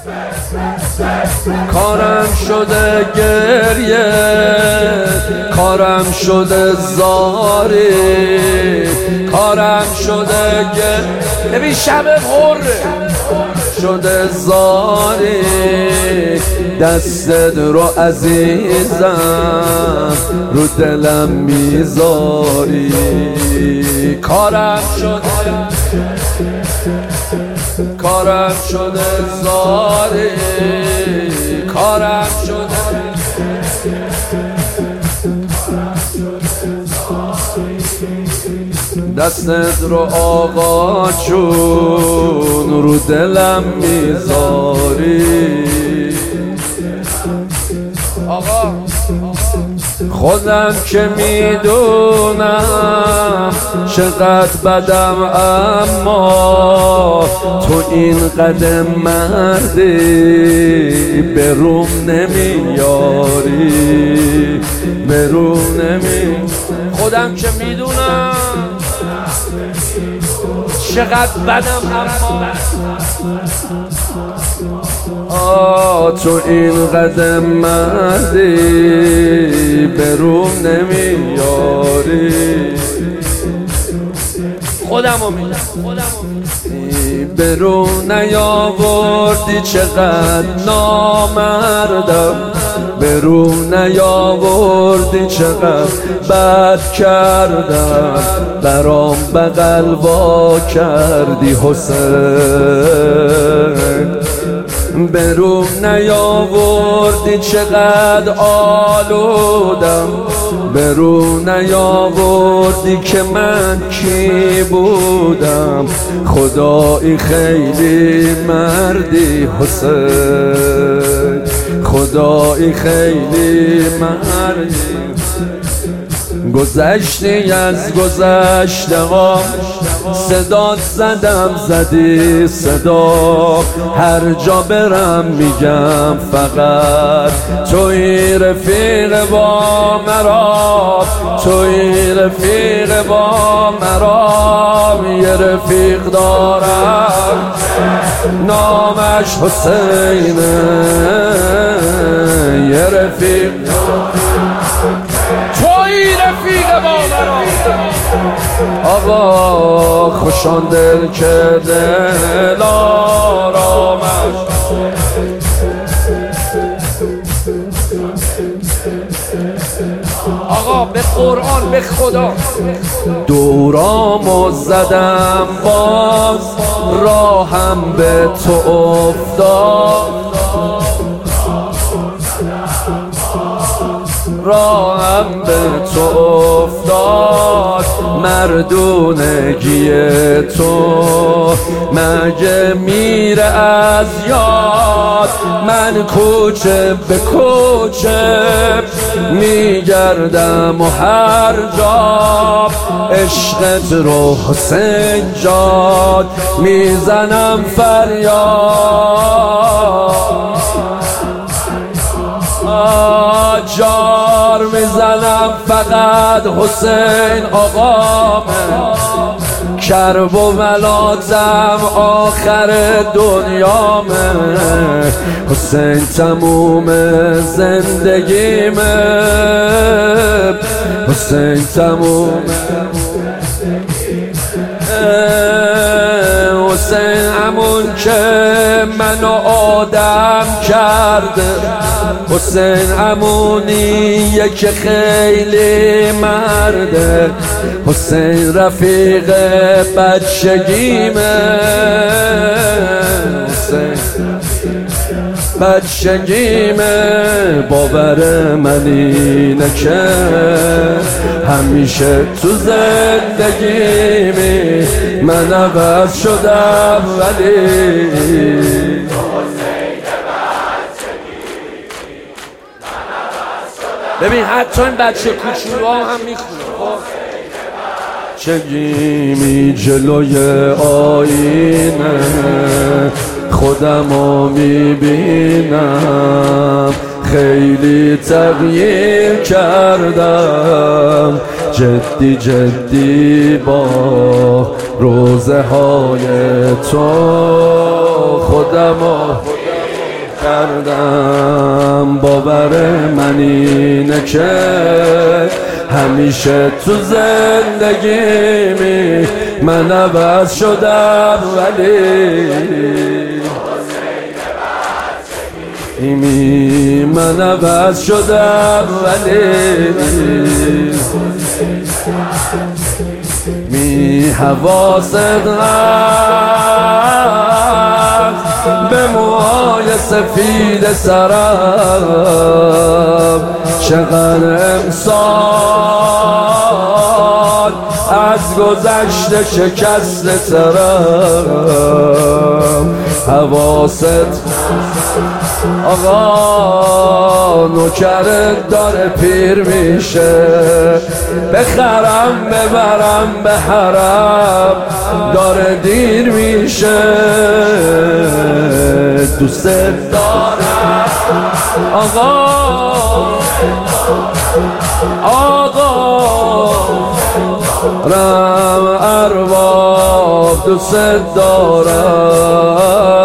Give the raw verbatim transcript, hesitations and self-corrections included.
کارم شده گریه، کارم شده زاری، کارم شده گریه، ببین شب پره شده زاری، دستت رو عزیزم رو دلم میذاری. کارم شده کارم شده زاری، کارم شده دستت رو آقا چون رو دلم میذاری. آقا خودم که میدونم چقدر بدم، اما تو این قدم مردی به روم نمیاری، به روم نمی خودم که میدونم چقدر بدم، اما آه تو این قدم مردی به روم نمیاری. خودمو میگم به رو نیاوردی چقدر نامردم، به رو نیاوردی چقدر بد کردم، برام بغل وا کردی حسین. به رو نیاوردی چقدر آلودم، به رو نیاوردی که من کی بودم، خدایی خیلی مردی حسین، خدایی خیلی مردی. گذشتی از گذشته ها صدات زدم زدی صدا، هر جا برم میگم فقط توی رفیق با مرا، توی رفیق با مرا. یه رفیق دارم نامش حسینه، یه رفیق توی رفیق با مرا. آقا خوشان دل که دل آرامش، آقا به قرآن به خدا دورامو زدم باز، راهم به تو افتاد، راهم به تو افتاد. مردونگی تو مگه میره از یاد، من کوچه به کوچه میگردم و هر جا عشقت رو حسین جاد میزنم فریاد، جار میزنم فقط حسین آقامه. کرب و ملاتم آخر دنیامه، حسین تموم زندگیمه، حسین تموم حسین همون که منو آدم کرده، حسین همونیه که خیلی مرده، حسین رفیق بچگیمه، حسین بچگیمه. باور من اینه که همیشه تو زندگیمی من عوض شدم، ولی ببین حتی این بچه کوچولوها هم میخونه. چگیمی جلوی آینه خودمو میبینم، خیلی تغییر کردم، جدی جدی با روزه های تو خودمو کردم باور من اینه که همیشه تو زندگیمی من عوض شدم ولی ایمی من عوض شدم ولی می حواست هست به موهای سفید سرم چقدر امسال از گذشته شکست سرم حواست آقا نوکرت داره پیر میشه بخرم ببرم به حرم داره دیر میشه دوست دارم آقا آقا رم ارباب دوست دارم